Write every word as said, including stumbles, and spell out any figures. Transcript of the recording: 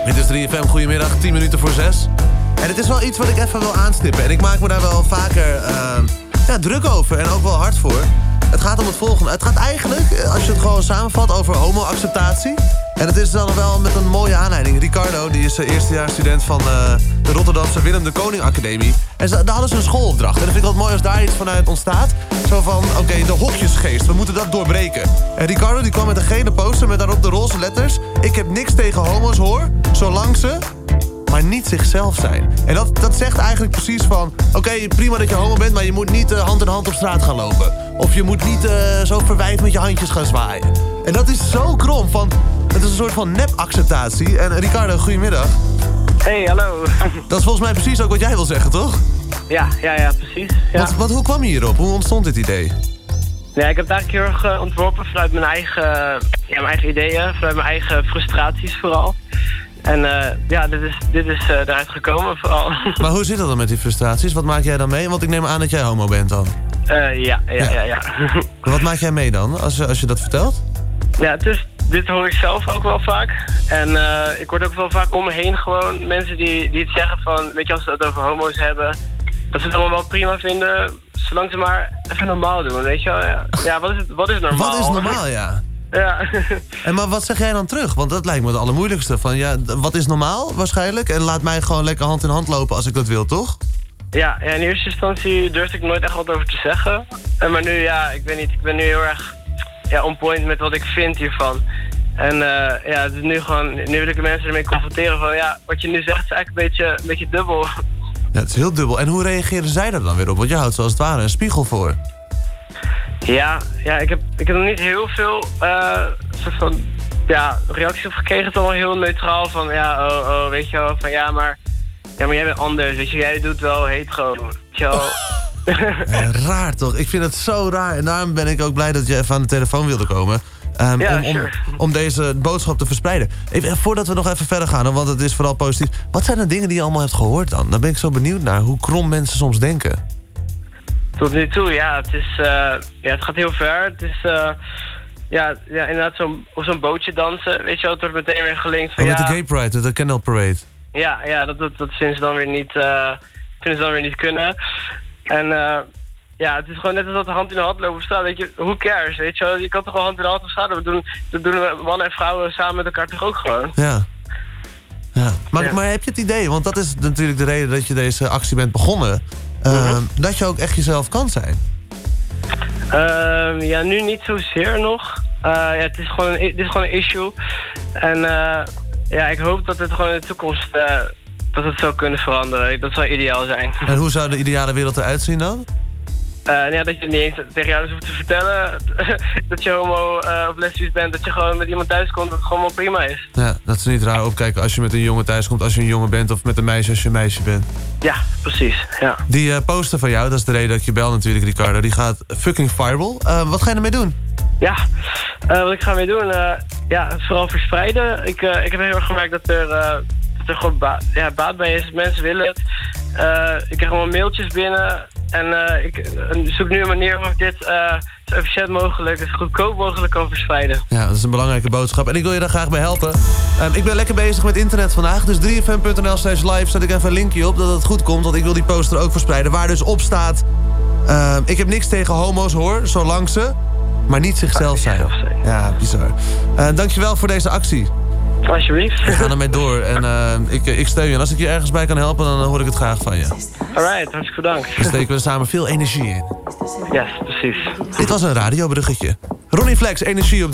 Dit is drie F M, goedemiddag, tien minuten voor zes. En het is wel iets wat ik even wil aanstippen. En ik maak me daar wel vaker uh, ja, druk over en ook wel hard voor. Het gaat om het volgende. Het gaat eigenlijk, als je het gewoon samenvat, over homo-acceptatie. En het is dan wel met een mooie aanleiding. Ricardo, die is eerstejaarsstudent van uh, de Rotterdamse Willem de Koning Academie. En ze, daar hadden ze een schoolopdracht. En dat vind ik wel mooi als daar iets vanuit ontstaat. Zo van, oké, okay, de hokjesgeest, we moeten dat doorbreken. En Ricardo die kwam met een gele poster met daarop de roze letters. Ik heb niks tegen homo's, hoor, zolang ze maar niet zichzelf zijn. En dat, dat zegt eigenlijk precies van, oké, okay, prima dat je homo bent, maar je moet niet uh, hand in hand op straat gaan lopen. Of je moet niet uh, zo verwijfd met je handjes gaan zwaaien. En dat is zo krom, van, het is een soort van nep-acceptatie. En uh, Ricardo, goedemiddag. Hey, hallo. Dat is volgens mij precies ook wat jij wil zeggen, toch? Ja, ja, ja, precies. Ja. Wat, wat, hoe kwam je hierop? Hoe ontstond dit idee? Ja, ik heb het eigenlijk heel erg uh, ontworpen vanuit mijn eigen, ja, mijn eigen ideeën, vanuit mijn eigen frustraties vooral. En uh, ja, dit is, dit is uh, eruit gekomen vooral. Maar hoe zit dat dan met die frustraties? Wat maak jij dan mee? Want ik neem aan dat jij homo bent dan. Uh, ja, ja, ja, ja. ja. Wat maak jij mee dan, als, als je dat vertelt? Ja, het is, dit hoor ik zelf ook wel vaak. En uh, ik hoor ook wel vaak om me heen gewoon mensen die, die het zeggen van, weet je, als ze het over homo's hebben, dat ze het allemaal wel prima vinden, zolang ze maar even normaal doen, weet je wel. Ja, ja wat, is het, wat is normaal? Wat is normaal, ja. Ja. En maar wat zeg jij dan terug? Want dat lijkt me het allermoeilijkste. Van, ja, wat is normaal waarschijnlijk? En laat mij gewoon lekker hand in hand lopen als ik dat wil, toch? Ja, ja in eerste instantie durfde ik nooit echt wat over te zeggen. En maar nu, ja, ik weet niet, ik ben nu heel erg ja, on point met wat ik vind hiervan. En uh, ja, het is nu gewoon, nu wil ik de mensen ermee confronteren van, ja, wat je nu zegt is eigenlijk een beetje, een beetje dubbel. Ja, het is heel dubbel. En hoe reageren zij daar dan weer op? Want je houdt zoals het ware een spiegel voor. Ja, ja ik, heb, ik heb nog niet heel veel uh, soort van, ja, reacties op gekregen. Het is allemaal heel neutraal van, ja, oh, oh, weet je wel, van ja, maar, ja, maar jij bent anders, weet je, jij doet wel hetero, weet je wel. Ja, raar toch? Ik vind het zo raar. En daarom ben ik ook blij dat je even aan de telefoon wilde komen. Um, ja, om, om, sure. om deze boodschap te verspreiden. Even, voordat we nog even verder gaan, want het is vooral positief. Wat zijn de dingen die je allemaal hebt gehoord dan? Daar ben ik zo benieuwd naar. Hoe krom mensen soms denken. Tot nu toe, ja. Het, is, uh, ja, het gaat heel ver. Het is uh, ja, ja, inderdaad zo'n, op zo'n bootje dansen. Weet je wel, het wordt meteen weer gelinkt van oh, met ja, de Gay Pride, de Canal Parade. Ja, ja dat, dat, dat vinden ze dan weer niet, uh, vinden ze dan weer niet kunnen. En uh, ja, het is gewoon net als dat de hand in de hand lopen op straat. Weet je, who cares, weet je wel? Je kan toch wel hand in de hand op straat. Dat doen, dat doen we mannen en vrouwen samen met elkaar toch ook gewoon. Ja. Ja. Maar, ja. maar heb je het idee, want dat is natuurlijk de reden dat je deze actie bent begonnen, uh, mm-hmm. dat je ook echt jezelf kan zijn? Uh, ja, nu niet zozeer nog. Uh, ja, het is gewoon een, dit is gewoon een issue. En uh, ja, ik hoop dat het gewoon in de toekomst uh, dat het zou kunnen veranderen. Dat zou ideaal zijn. En hoe zou de ideale wereld eruit zien dan? Uh, ja, dat je niet eens tegen jou dus hoeft te vertellen dat je homo uh, of lesbisch bent. Dat je gewoon met iemand thuis komt dat het gewoon wel prima is. Ja, dat ze niet raar opkijken als je met een jongen thuis komt als je een jongen bent. Of met een meisje als je een meisje bent. Ja, precies. Ja. Die uh, poster van jou, dat is de reden dat ik je bel natuurlijk, Ricardo. Die gaat fucking viral. Uh, wat ga je ermee doen? Ja, uh, wat ik ga mee doen? Uh, ja, vooral verspreiden. Ik, uh, ik heb heel erg gemerkt dat er, uh, dat er gewoon ba ja, baat bij is. Mensen willen het. Uh, ik krijg allemaal mailtjes binnen. En uh, ik uh, zoek nu een manier waarop ik dit uh, zo efficiënt mogelijk, zo goedkoop mogelijk kan verspreiden. Ja, dat is een belangrijke boodschap. En ik wil je daar graag bij helpen. Um, ik ben lekker bezig met internet vandaag. Dus drie f m punt n l slash live zet ik even een linkje op dat het goed komt. Want ik wil die poster ook verspreiden. Waar dus op staat, uh, ik heb niks tegen homo's hoor, zolang ze maar niet zichzelf zijn. Ja, bizar. Uh, dankjewel voor deze actie. Alsjeblieft. We gaan ermee door en uh, ik, ik steun je. En als ik je ergens bij kan helpen, dan hoor ik het graag van je. Alright, hartstikke bedankt. Dan steken we samen veel energie in. Yes, precies. Dit was een radiobruggetje. Ronnie Flex, energie op